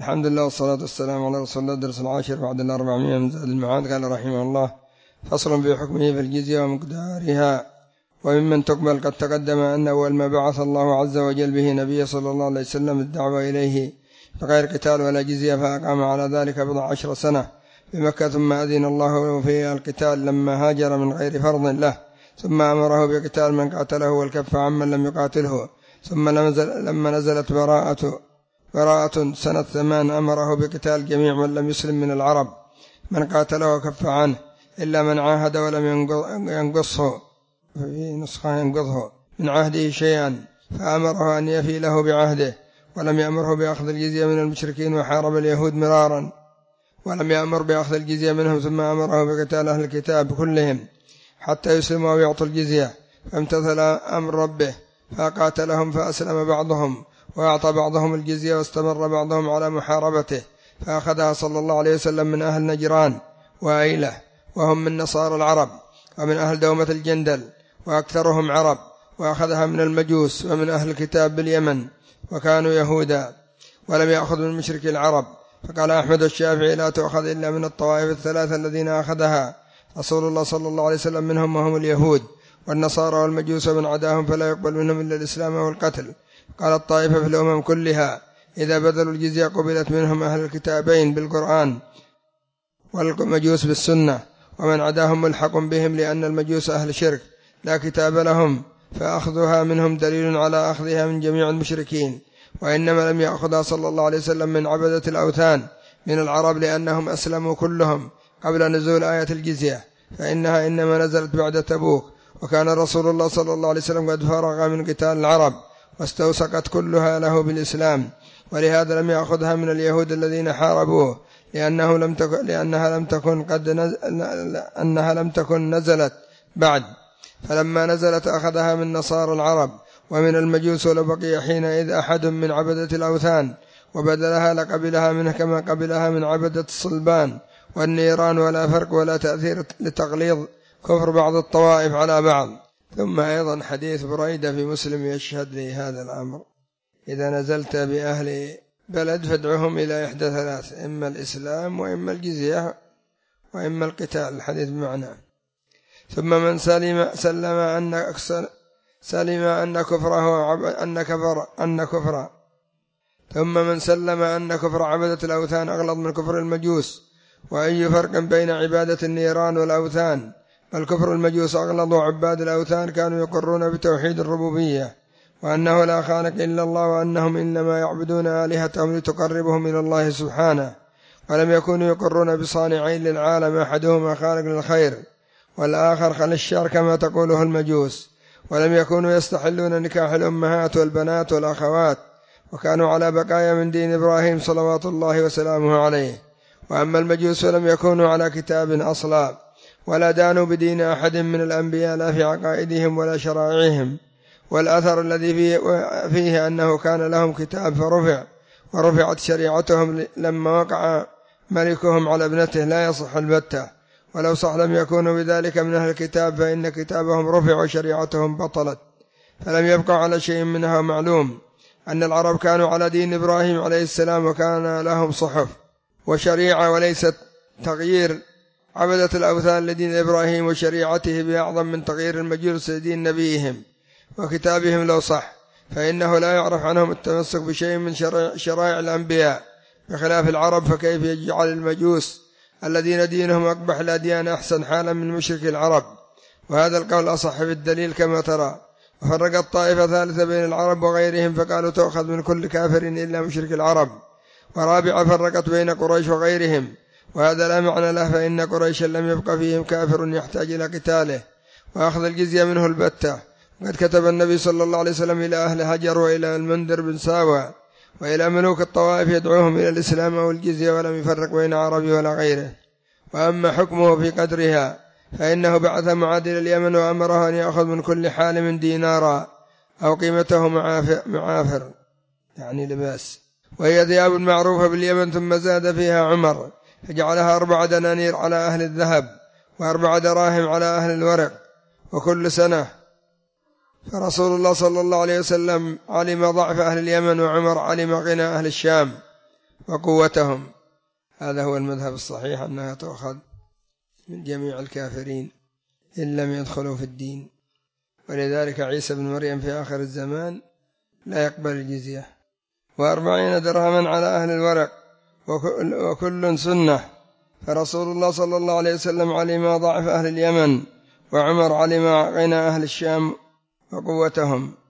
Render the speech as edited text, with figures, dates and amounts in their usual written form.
الحمد لله والصلاة والسلام على رسول الله. درس العاشر بعد 400 من زاد المعاد. قال رحمه الله: فصل في حكمه في الجزية ومقدارها. وممن تقبل قد تقدم أن أول ما بعث الله عز وجل به نبي صلى الله عليه وسلم الدعوة إليه بغير قتال ولا جزية، فأقام على ذلك 14 سنة بمكة، ثم أذن الله في القتال لما هاجر من غير فرض له، ثم أمره بقتال من قاتله والكف عمن لم يقاتله. ثم لما نزلت براءة سنة 8 أمره بقتال جميع من لم يسلم من العرب، من قاتله وكف عنه إلا من عاهد ولم ينقصه في نسخة ينقضه من عهده شيئا، فأمره أن يفي له بعهده، ولم يأمره بأخذ الجزية من المشركين، وحارب اليهود مرارا ولم يأمر بأخذ الجزية منهم، ثم أمره بقتال أهل الكتاب كلهم حتى يسلموا ويعطوا الجزية، فامتثل أمر ربه فقاتلهم، فأسلم بعضهم وأعطى بعضهم الجزية، واستمر بعضهم على محاربته، فأخذها صلى الله عليه وسلم من أهل نجران وأيلة، وهم من نصارى العرب ومن أهل دومة الجندل وأكثرهم عرب، وأخذها من المجوس ومن أهل الكتاب باليمن وكانوا يهودا، ولم يأخذ من مشرك العرب. فقال أحمد الشافعي: لا تؤخذ إلا من الطوائف الثلاثة الذين أخذها رسول الله صلى الله عليه وسلم منهم، وهم اليهود والنصارى والمجوس، ومن عداهم فلا يقبل منهم إلا الإسلام والقتل. قال الطائفة في الأمم كلها إذا بذلوا الجزية قبلت منهم أهل الكتابين بالقرآن والمجوس بالسنة، ومن عداهم ملحق بهم، لأن المجوس أهل شرك لا كتاب لهم، فأخذها منهم دليل على أخذها من جميع المشركين. وإنما لم يأخذها صلى الله عليه وسلم من عبدة الأوثان من العرب، لأنهم أسلموا كلهم قبل نزول آية الجزية، فإنها إنما نزلت بعد تبوك، وكان رسول الله صلى الله عليه وسلم قد فرغ من قتال العرب واستوثقت كلها له بالإسلام، ولهذا لم يأخذها من اليهود الذين حاربوه، لأنها لم تكن نزلت بعد، فلما نزلت أخذها من نصارى العرب ومن المجوس، ولبقي حينئذ أحد من عبدة الأوثان وبدلها لقبلها منه كما قبلها من عبدة الصلبان والنيران، ولا فرق ولا تأثير لتغليظ كفر بعض الطوائف على بعض. ثم أيضا حديث بريدة في مسلم يشهد لي هذا الأمر: إذا نزلت بأهل بلد فادعهم إلى إحدى ثلاث: إما الإسلام وإما الجزية وإما القتال. الحديث بمعنى: ثم من سلم أن كفر عبدة الأوثان أغلظ من كفر المجوس. وأي فرق بين عبادة النيران والأوثان؟ الكفر المجوس أغلظ، وعباد الأوثان كانوا يقرون بتوحيد الربوبية، وأنه لا خالق إلا الله، وأنهم إنما يعبدون آلهتهم لتقربهم إلى الله سبحانه، ولم يكونوا يقرون بصانعين للعالم، أحدهما خالق للخير والآخر خل الشر كما تقوله المجوس، ولم يكونوا يستحلون نكاح الأمهات والبنات والأخوات، وكانوا على بقايا من دين إبراهيم صلوات الله وسلامه عليه. وأما المجوس لم يكونوا على كتاب أصلا، ولا دانوا بدين أحد من الأنبياء، لا في عقائدهم ولا شرائعهم. والأثر الذي فيه أنه كان لهم كتاب ورفعت شريعتهم لما وقع ملكهم على ابنته لا يصح البتة، ولو صح لم يكونوا بذلك من أهل الكتاب، فإن كتابهم رفع وشريعتهم بطلت، فلم يبقى على شيء منها. معلوم أن العرب كانوا على دين إبراهيم عليه السلام، وكان لهم صحف وشريعة، وليست تغيير عبدة الأوثان لدين إبراهيم وشريعته بأعظم من تغيير المجوس لدين نبيهم وكتابهم لو صح، فإنه لا يعرف عنهم التمسك بشيء من شرائع الأنبياء بخلاف العرب، فكيف يجعل المجوس الذين دينهم أقبح الأديان أحسن حالا من مشرك العرب؟ وهذا القول أصح بالدليل كما ترى. وفرقت طائفة ثالثة بين العرب وغيرهم، فقالوا تأخذ من كل كافر إلا مشرك العرب. ورابعة فرقت بين قريش وغيرهم، وهذا لا معنى له، فإن قريشا لم يبق فيهم كافر يحتاج إلى قتاله وأخذ الجزية منه البتة. وقد كتب النبي صلى الله عليه وسلم إلى أهل هجر وإلى المنذر بن ساوى وإلى ملوك الطوائف يدعوهم إلى الإسلام والجزية، ولم يفرق بين عربي ولا غيره. وأما حكمه في قدرها فإنه بعث معاذ إلى اليمن، وأمره أن يأخذ من كل حالم دينارا أو قيمته معافر يعني لباس، وهي ثياب معروفة باليمن، ثم زاد فيها عمر فجعلها 4 دنانير على أهل الذهب و4 دراهم على أهل الورق وكل سنة. فرسول الله صلى الله عليه وسلم علم ضعف أهل اليمن، وعمر علم غنى أهل الشام، وقوتهم. هذا هو المذهب الصحيح، أنها تؤخذ من جميع الكافرين إن لم يدخلوا في الدين. ولذلك عيسى بن مريم في آخر الزمان لا يقبل الجزية. 40 درهما على أهل الورق وكل سنة. فرسول الله صلى الله عليه وسلم علم ضعف أهل اليمن، وعمر علم غنى أهل الشام وقوتهم.